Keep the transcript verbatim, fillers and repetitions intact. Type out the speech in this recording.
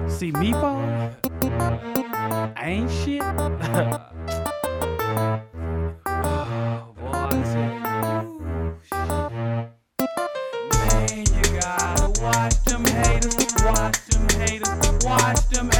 See me fall? I ain't shit. Oh, boy, I tell you. Man, you gotta watch them haters, watch them haters, watch them